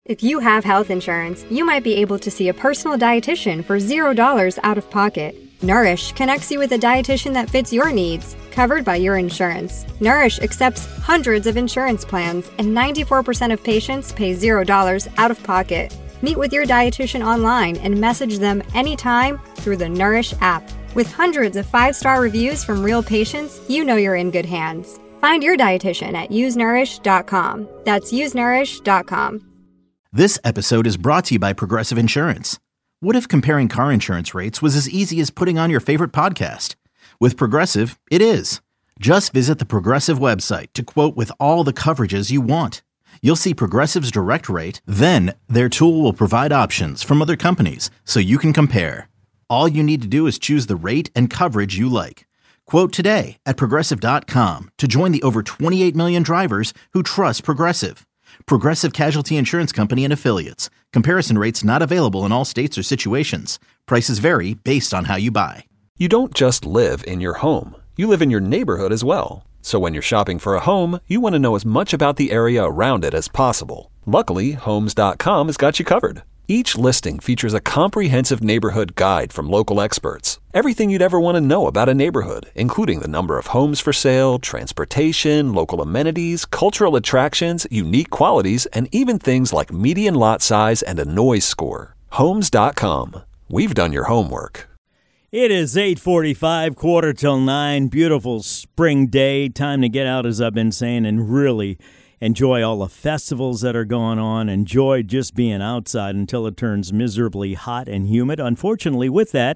If you have health insurance, you might be able to see a personal dietitian for $0 out of pocket. Nourish connects you with a dietitian that fits your needs, covered by your insurance. Nourish accepts hundreds of insurance plans, and 94% of patients pay $0 out of pocket. Meet with your dietitian online and message them anytime through the Nourish app. With hundreds of 5-star reviews from real patients, you know you're in good hands. Find your dietitian at usenourish.com. That's usenourish.com. This episode is brought to you by Progressive Insurance. What if comparing car insurance rates was as easy as putting on your favorite podcast? With Progressive, it is. Just visit the Progressive website to quote with all the coverages you want. You'll see Progressive's direct rate, then their tool will provide options from other companies so you can compare. All you need to do is choose the rate and coverage you like. Quote today at Progressive.com to join the over 28 million drivers who trust Progressive. Progressive Casualty Insurance Company and Affiliates. Comparison rates not available in all states or situations. Prices vary based on how you buy. You don't just live in your home. You live in your neighborhood as well. So when you're shopping for a home, you want to know as much about the area around it as possible. Luckily, Homes.com has got you covered. Each listing features a comprehensive neighborhood guide from local experts. Everything you'd ever want to know about a neighborhood, including the number of homes for sale, transportation, local amenities, cultural attractions, unique qualities, and even things like median lot size and a noise score. Homes.com. We've done your homework. It is 8:45, 8:45. Beautiful spring day. Time to get out, as I've been saying, and really enjoy all the festivals that are going on. Enjoy just being outside until it turns miserably hot and humid. Unfortunately, with that,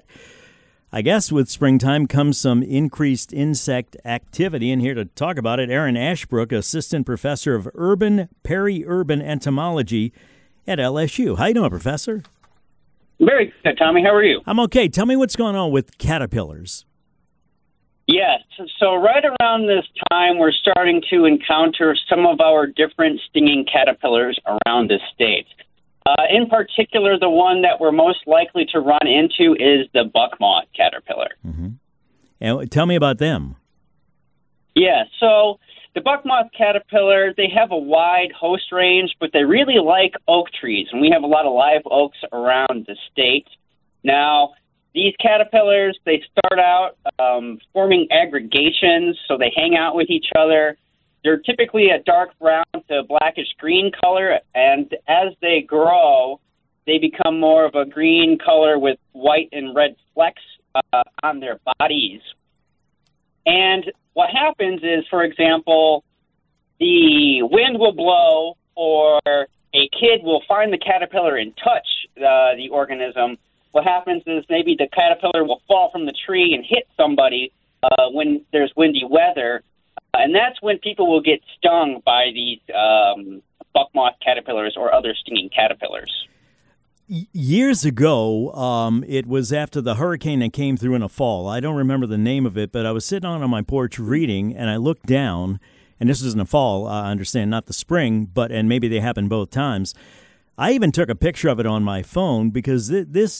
I guess with springtime comes some increased insect activity. And here to talk about it, Aaron Ashbrook, Assistant Professor of Urban Peri-Urban Entomology at LSU. How you doing, Professor? Very good, Tommy. How are you? I'm okay. Tell me what's going on with caterpillars. Yes. So right around this time, we're starting to encounter some of our different stinging caterpillars around the state. In particular, the one that we're most likely to run into is the buck moth caterpillar. Mm-hmm. And tell me about them. Yeah. So the buck moth caterpillar, they have a wide host range, but they really like oak trees, and we have a lot of live oaks around the state. Now, these caterpillars, they start out forming aggregations, so they hang out with each other. They're typically a dark brown to blackish green color, and as they grow, they become more of a green color with white and red flecks on their bodies. And what happens is, for example, the wind will blow, or a kid will find the caterpillar and touch the organism. What happens is maybe the caterpillar will fall from the tree and hit somebody when there's windy weather, and that's when people will get stung by these buck moth caterpillars or other stinging caterpillars. Years ago, it was after the hurricane that came through in the fall. I don't remember the name of it, but I was sitting on my porch reading, and I looked down, and this was in the fall, I understand, not the spring, and maybe they happened both times. I even took a picture of it on my phone because this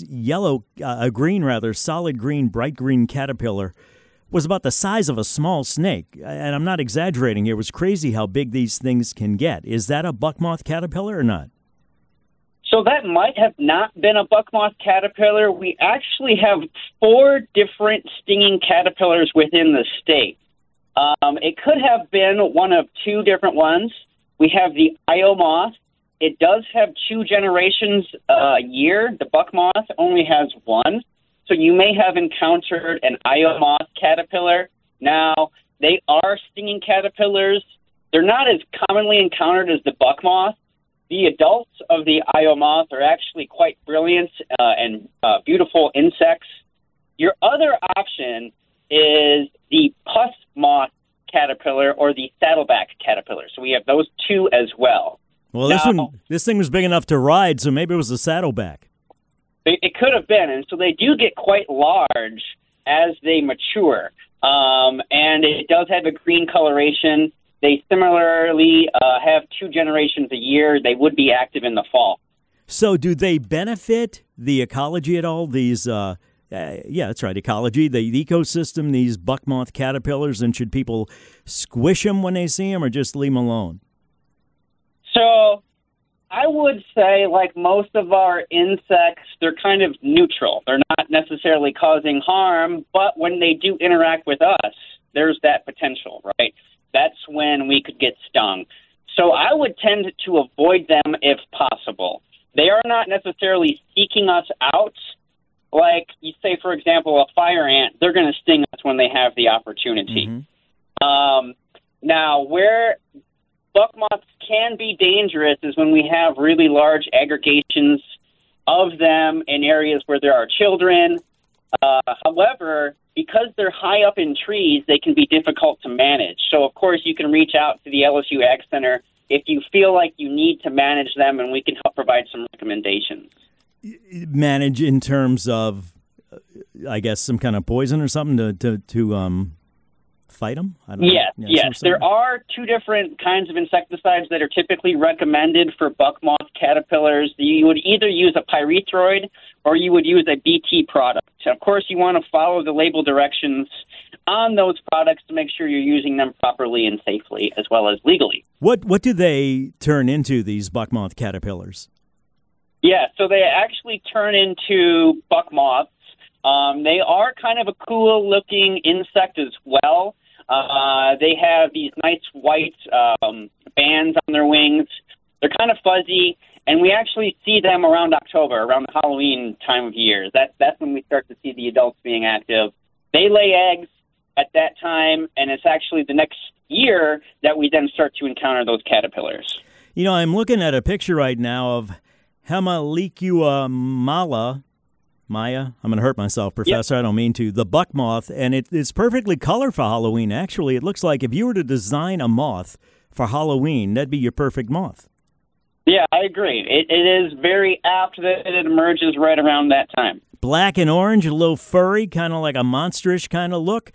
solid green, bright green caterpillar was about the size of a small snake. And I'm not exaggerating. It was crazy how big these things can get. Is that a buck moth caterpillar or not? So that might have not been a buck moth caterpillar. We actually have 4 different stinging caterpillars within the state. It could have been one of 2 different ones. We have the Io moth. It does have 2 generations a year. The buck moth only has 1. So you may have encountered an Io moth caterpillar. Now, they are stinging caterpillars. They're not as commonly encountered as the buck moth. The adults of the Io moth are actually quite brilliant and beautiful insects. Your other option is the puss moth caterpillar or the saddleback caterpillar. So we have those 2 as well. Well, this thing was big enough to ride, so maybe it was a saddleback. It could have been, and so they do get quite large as they mature, and it does have a green coloration. They similarly have 2 generations a year. They would be active in the fall. So do they benefit the ecology at all? These, yeah, that's right, ecology, the ecosystem, these buck moth caterpillars, and should people squish them when they see them or just leave them alone? So I would say, like most of our insects, they're kind of neutral. They're not necessarily causing harm, but when they do interact with us, there's that potential, right? That's when we could get stung. So I would tend to avoid them if possible. They are not necessarily seeking us out. Like, you say, for example, a fire ant, they're going to sting us when they have the opportunity. Mm-hmm. Now, where buck moths can be dangerous is when we have really large aggregations of them in areas where there are children. However, because they're high up in trees, they can be difficult to manage. So, of course, you can reach out to the LSU Ag Center if you feel like you need to manage them, and we can help provide some recommendations. Manage in terms of, I guess, some kind of poison or something to fight them? I don't know. Yes. There are two different kinds of insecticides that are typically recommended for buck moth caterpillars. You would either use a pyrethroid or you would use a BT product. Of course, you want to follow the label directions on those products to make sure you're using them properly and safely, as well as legally. What do they turn into, these buck moth caterpillars? Yeah, so they actually turn into buck moths. They are kind of a cool-looking insect as well. They have these nice white bands on their wings. They're kind of fuzzy, and we actually see them around October, around the Halloween time of year. That's when we start to see the adults being active. They lay eggs at that time, and it's actually the next year that we then start to encounter those caterpillars. You know, I'm looking at a picture right now of Haemalichua mala. Maya, I'm going to hurt myself, Professor. Yep. I don't mean to. The buck moth, and it's perfectly colored for Halloween. Actually, it looks like if you were to design a moth for Halloween, that'd be your perfect moth. Yeah, I agree. It is very apt that it emerges right around that time. Black and orange, a little furry, kind of like a monsterish kind of look.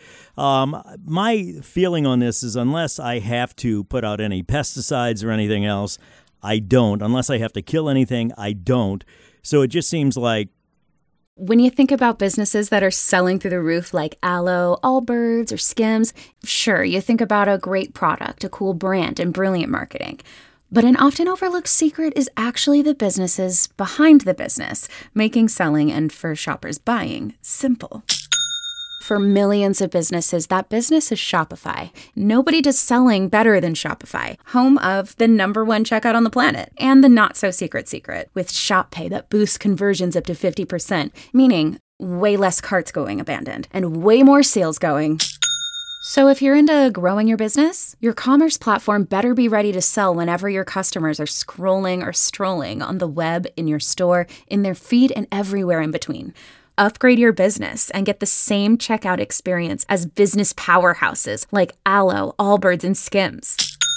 My feeling on this is unless I have to put out any pesticides or anything else, I don't. Unless I have to kill anything, I don't. So it just seems like, when you think about businesses that are selling through the roof like Aloe, Allbirds, or Skims, sure, you think about a great product, a cool brand, and brilliant marketing. But an often overlooked secret is actually the businesses behind the business, making selling and for shoppers buying simple. For millions of businesses, that business is Shopify. Nobody does selling better than Shopify, home of the #1 checkout on the planet, and the not-so-secret secret, with Shop Pay that boosts conversions up to 50%, meaning way less carts going abandoned, and way more sales going. So if you're into growing your business, your commerce platform better be ready to sell whenever your customers are scrolling or strolling on the web, in your store, in their feed, and everywhere in between. Upgrade your business and get the same checkout experience as business powerhouses like Aloe, Allbirds, and Skims.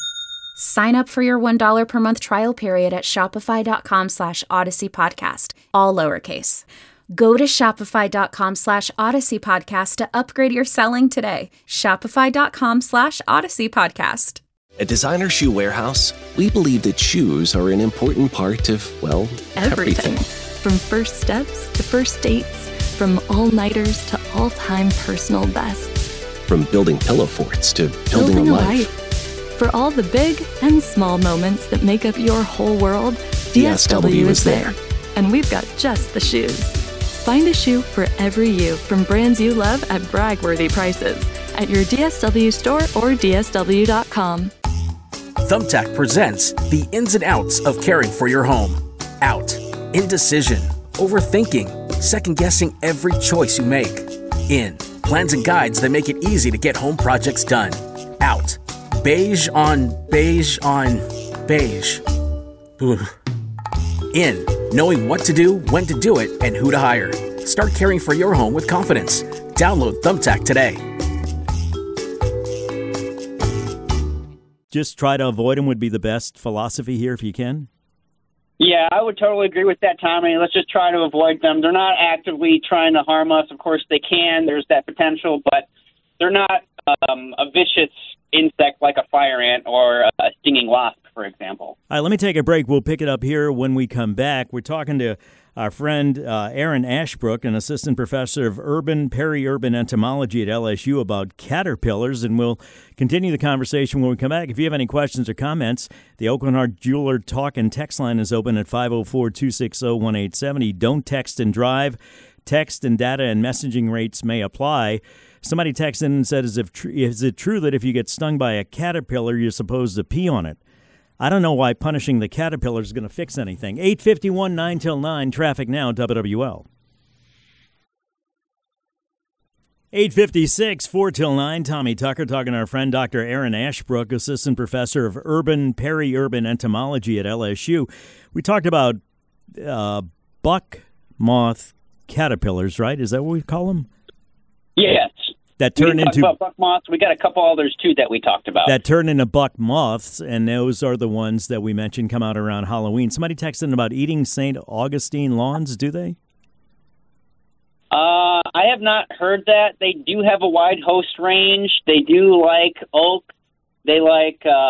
Sign up for your $1 per month trial period at shopify.com/Odyssey Podcast, all lowercase. Go to shopify.com /Odyssey Podcast to upgrade your selling today. Shopify.com/Odyssey Podcast. At Designer Shoe Warehouse, we believe that shoes are an important part of, well, everything. From first steps to first dates, from all-nighters to all-time personal bests. From building pillow forts to building a life. For all the big and small moments that make up your whole world, DSW is there. And we've got just the shoes. Find a shoe for every you from brands you love at brag-worthy prices at your DSW store or DSW.com. Thumbtack presents the ins and outs of caring for your home. Out. Indecision. Overthinking. Second-guessing every choice you make. In. Plans and guides that make it easy to get home projects done. Out. Beige on beige on beige. Ugh. In. Knowing what to do, when to do it, and who to hire. Start caring for your home with confidence. Download Thumbtack today. Just try to avoid them would be the best philosophy here if you can? Yeah, I would totally agree with that, Tommy. Let's just try to avoid them. They're not actively trying to harm us. Of course, they can. There's that potential, but they're not a vicious insect like a fire ant or a stinging wasp, for example. All right, let me take a break. We'll pick it up here when we come back. We're talking to our friend Aaron Ashbrook, an assistant professor of urban, peri-urban entomology at LSU, about caterpillars, and we'll continue the conversation when we come back. If you have any questions or comments, the Aucoin Hart Jeweler talk and text line is open at 504-260-1870. Don't text and drive. Text and data and messaging rates may apply. Somebody texted in and said, is it true that if you get stung by a caterpillar, you're supposed to pee on it? I don't know why punishing the caterpillar is going to fix anything. 8:51, 9 till 9, traffic now, WWL. 8:56, 4 till 9, Tommy Tucker talking to our friend Dr. Aaron Ashbrook, assistant professor of urban, peri-urban entomology at LSU. We talked about buck moth caterpillars, right? Is that what we call them? Yes. That turn into buck moths. We got a couple others too that we talked about. That turn into buck moths, and those are the ones that we mentioned come out around Halloween. Somebody texted in about eating St. Augustine lawns. Do they? I have not heard that. They do have a wide host range. They do like oak. They like they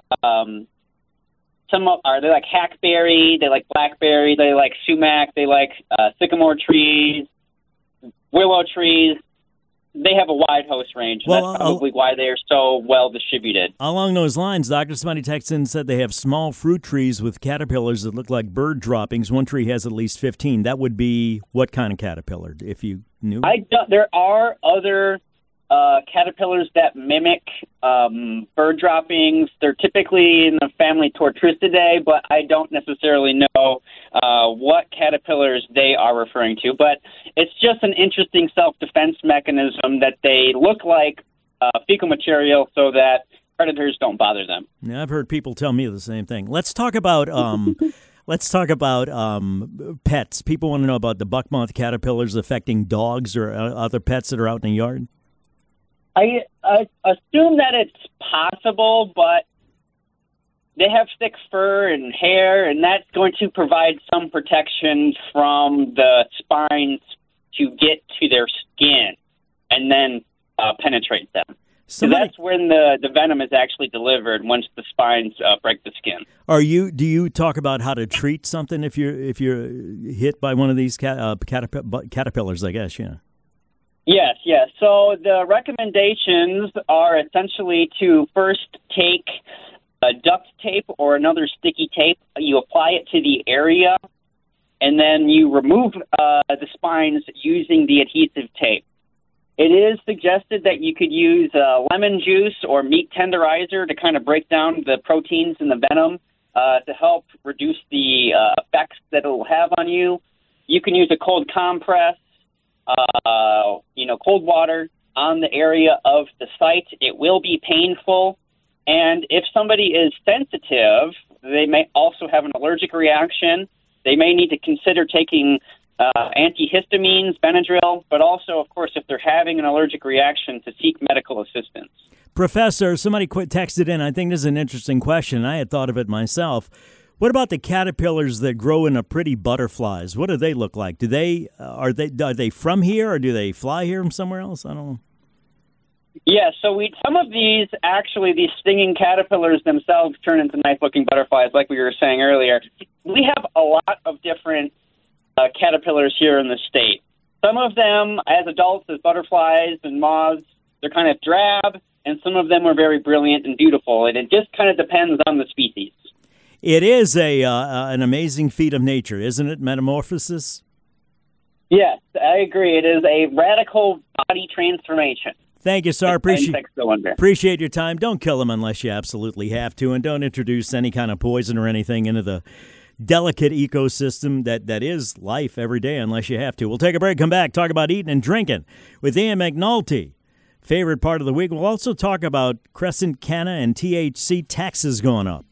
like hackberry. They like blackberry. They like sumac. They like sycamore trees, willow trees. They have a wide host range, and that's probably why they are so well distributed. Along those lines, Dr. Somebody texted in and said they have small fruit trees with caterpillars that look like bird droppings. One tree has at least 15. That would be what kind of caterpillar, if you knew? There are other caterpillars that mimic bird droppings. They're typically in the family Tortricidae, but I don't necessarily know what caterpillars they are referring to. But it's just an interesting self-defense mechanism that they look like fecal material so that predators don't bother them. Yeah, I've heard people tell me the same thing. Let's talk about pets. People want to know about the buck moth caterpillars affecting dogs or other pets that are out in the yard. I assume that it's possible, but they have thick fur and hair, and that's going to provide some protection from the spines to get to their skin and then penetrate them. So that's when the venom is actually delivered, once the spines break the skin. Do you talk about how to treat something if you're hit by one of these caterpillars? I guess, yeah. Yes. So the recommendations are essentially to first take duct tape or another sticky tape. You apply it to the area, and then you remove the spines using the adhesive tape. It is suggested that you could use lemon juice or meat tenderizer to kind of break down the proteins in the venom to help reduce the effects that it will have on you. You can use a cold compress. Cold water on the area of the site. It will be painful, and if somebody is sensitive, they may also have an allergic reaction. They may need to consider taking antihistamines, Benadryl, but also, of course, if they're having an allergic reaction, to seek medical assistance. Professor, somebody texted in. I think this is an interesting question. I had thought of it myself. What about the caterpillars that grow into pretty butterflies? What do they look like? Are they from here, or do they fly here from somewhere else? I don't know. Yeah, so some of these stinging caterpillars themselves turn into nice-looking butterflies, like we were saying earlier. We have a lot of different caterpillars here in the state. Some of them, as adults, as butterflies and moths, they're kind of drab, and some of them are very brilliant and beautiful, and it just kind of depends on the species. It is an amazing feat of nature, isn't it, metamorphosis? Yes, I agree. It is a radical body transformation. Thank you, sir. Appreciate your time. Don't kill them unless you absolutely have to, and don't introduce any kind of poison or anything into the delicate ecosystem that is life every day unless you have to. We'll take a break, come back, talk about eating and drinking with Ian McNulty. Favorite part of the week. We'll also talk about Crescent Canna and THC taxes going up.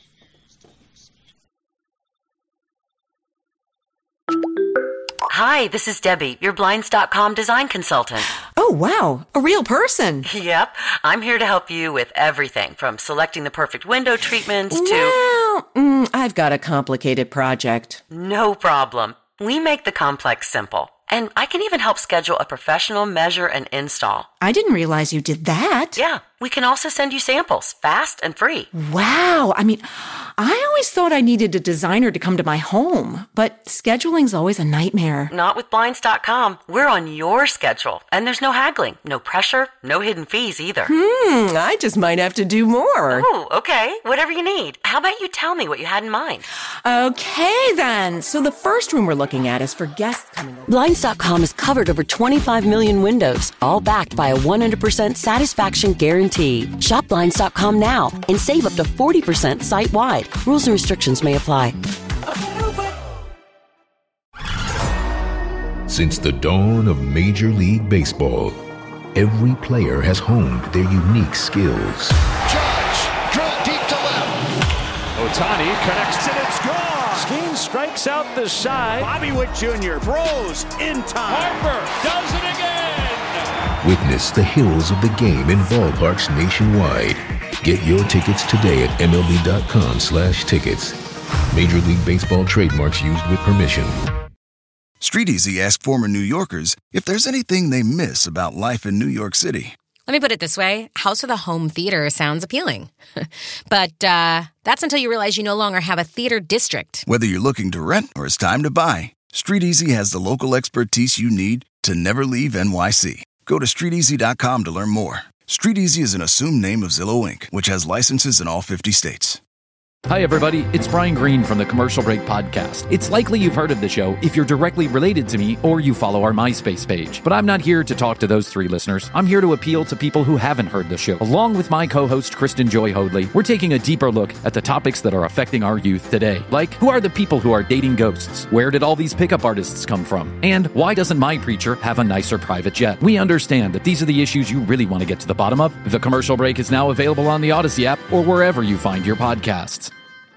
Hi, this is Debbie, your Blinds.com design consultant. Oh, wow, a real person. Yep, I'm here to help you with everything from selecting the perfect window treatments to... Well, I've got a complicated project. No problem. We make the complex simple. And I can even help schedule a professional measure and install. I didn't realize you did that. Yeah, we can also send you samples, fast and free. Wow. I mean, I always thought I needed a designer to come to my home, but scheduling's always a nightmare. Not with Blinds.com. We're on your schedule, and there's no haggling, no pressure, no hidden fees either. I just might have to do more. Oh, okay. Whatever you need. How about you tell me what you had in mind? Okay, then. So the first room we're looking at is for guests coming over. Blinds.com has covered over 25 million windows, all backed by a 100% satisfaction guarantee. Shop Blinds.com now and save up to 40% site-wide. Rules and restrictions may apply. Since the dawn of Major League Baseball, every player has honed their unique skills. Judge, drill deep to left. Ohtani connects and it's gone. Skeen strikes out the side. Bobby Witt Jr. throws in time. Harper does it again. Witness the heroes of the game in ballparks nationwide. Get your tickets today at MLB.com/tickets. Major League Baseball trademarks used with permission. StreetEasy asked former New Yorkers if there's anything they miss about life in New York City. Let me put it this way. House with a home theater sounds appealing. But that's until you realize you no longer have a theater district. Whether you're looking to rent or it's time to buy, StreetEasy has the local expertise you need to never leave NYC. Go to StreetEasy.com to learn more. StreetEasy is an assumed name of Zillow Inc., which has licenses in all 50 states. Hi, everybody. It's Brian Green from the Commercial Break Podcast. It's likely you've heard of the show if you're directly related to me or you follow our MySpace page. But I'm not here to talk to those three listeners. I'm here to appeal to people who haven't heard the show. Along with my co-host, Kristen Joy Hoadley, we're taking a deeper look at the topics that are affecting our youth today. Like, who are the people who are dating ghosts? Where did all these pickup artists come from? And why doesn't my preacher have a nicer private jet? We understand that these are the issues you really want to get to the bottom of. The Commercial Break is now available on the Odyssey app or wherever you find your podcasts.